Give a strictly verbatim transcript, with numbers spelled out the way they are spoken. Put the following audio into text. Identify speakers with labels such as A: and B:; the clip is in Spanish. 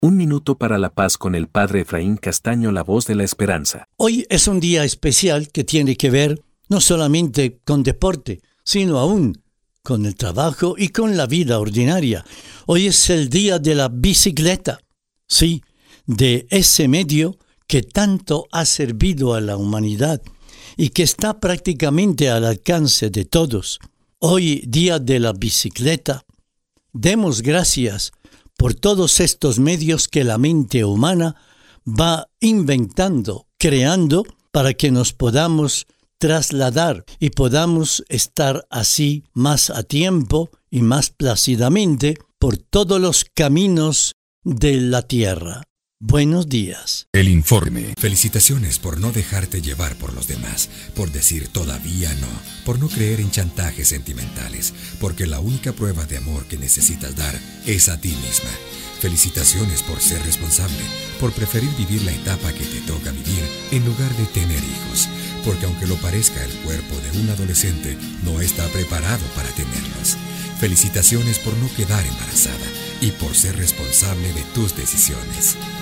A: Un minuto para la paz con el Padre Efraín Castaño, la voz de la esperanza.
B: Hoy es un día especial que tiene que ver no solamente con deporte, sino aún con el trabajo y con la vida ordinaria. Hoy es el día de la bicicleta, sí, de ese medio que tanto ha servido a la humanidad y que está prácticamente al alcance de todos. Hoy, día de la bicicleta, demos gracias por todos estos medios que la mente humana va inventando, creando, para que nos podamos trasladar y podamos estar así más a tiempo y más plácidamente por todos los caminos de la tierra. Buenos días.
C: El informe. Felicitaciones por no dejarte llevar por los demás, por decir todavía no, por no creer en chantajes sentimentales, porque la única prueba de amor que necesitas dar es a ti misma. Felicitaciones por ser responsable, por preferir vivir la etapa que te toca vivir en lugar de tener hijos, porque aunque lo parezca, el cuerpo de un adolescente no está preparado para tenerlos. Felicitaciones por no quedar embarazada y por ser responsable de tus decisiones.